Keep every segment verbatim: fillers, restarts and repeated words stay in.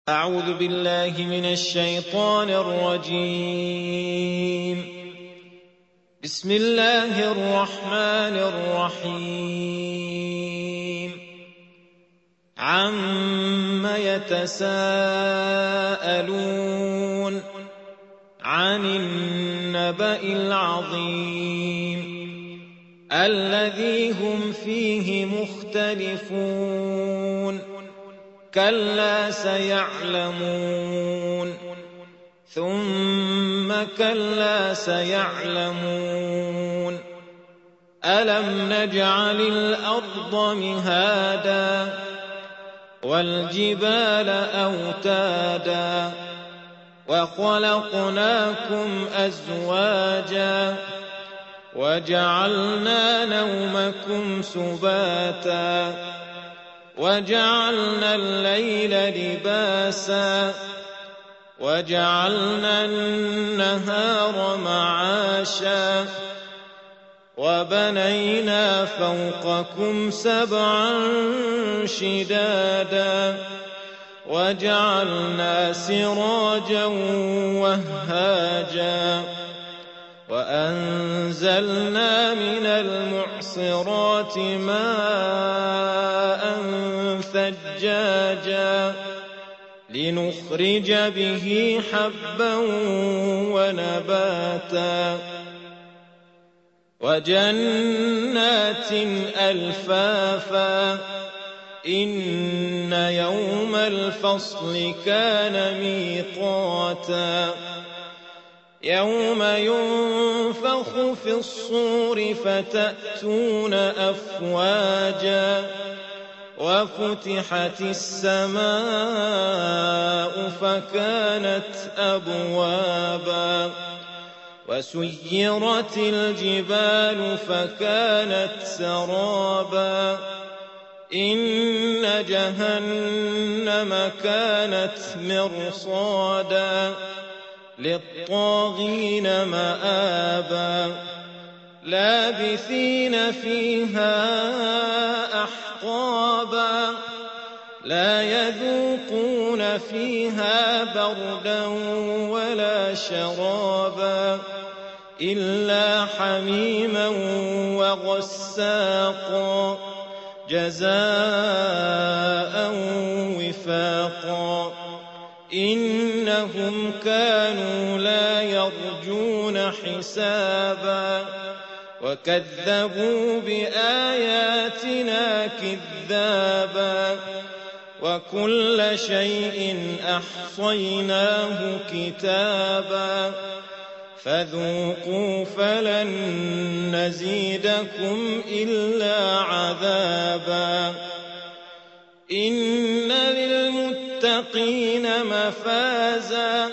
أعوذ بالله من الشيطان الرجيم. بسم الله الرحمن الرحيم. عَمَّ يتساءلون عن النبأ العظيم الذي هم فيه مختلفون كلا سيعلمون ثم كلا سيعلمون ألم نجعل الأرض مهادا والجبال أوتادا وخلقناكم أزواجا وجعلنا نومكم سباتا وجعلنا الليل لباسا وجعلنا النهار معاشا وبنينا فوقكم سبعا شدادا وجعلنا سراجا وهاجا وأنزلنا من المعصرات ماء ثجاجا لنخرج به حبا ونباتا وجنات ألفافا إن يوم الفصل كان ميقاتا يوم ينفخ في الصور فتأتون أفواجا وفتحت السماء فكانت أبوابا وسيرت الجبال فكانت سرابا إن جهنم كانت مرصادا للطاغين مآبا لابثين فيها أحقابا لا يذوقون فيها بردا ولا شرابا إلا حميما وغساقا جزاء وفاقا إنهم كانوا لا يرجون حسابا وكذبوا بآياتنا كذابا وكل شيء أحصيناه كتابا فذوقوا فلن نزيدكم إلا عذابا إن للمتقين مفازا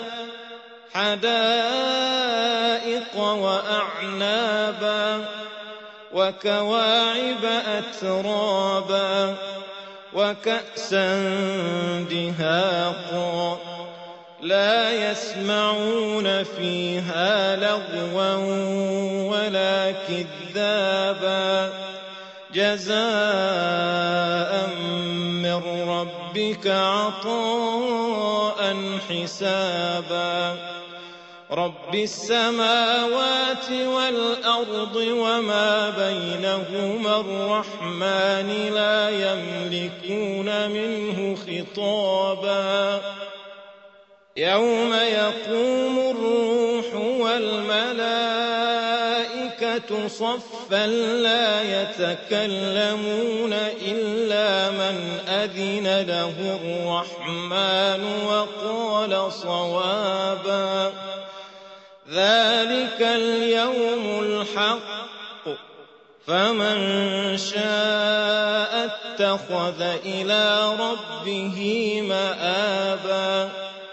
حدائق وأعنابا وكواعب أترابا وكأسا دهاقا لا يسمعون فيها لغوا ولا كذابا جزاء من ربك عطاء حسابا رب السماوات والأرض وما بينهما الرحمن لا يملكون منه خطابا يوم يقوم الروح والملائكة صفا لا يتكلمون إلا من أذن له الرحمن وقال صوابا ذلك اليوم الحق فمن شاء اتخذ إلى ربه مآبا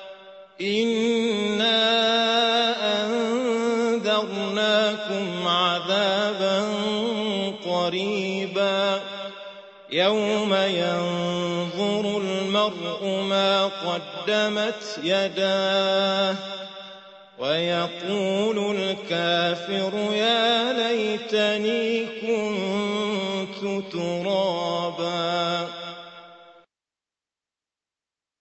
إنا أنذرناكم عذابا قريبا يوم ينظر المرء ما قدمت يداه ويقول الكافر يا ليتني كنت ترابا.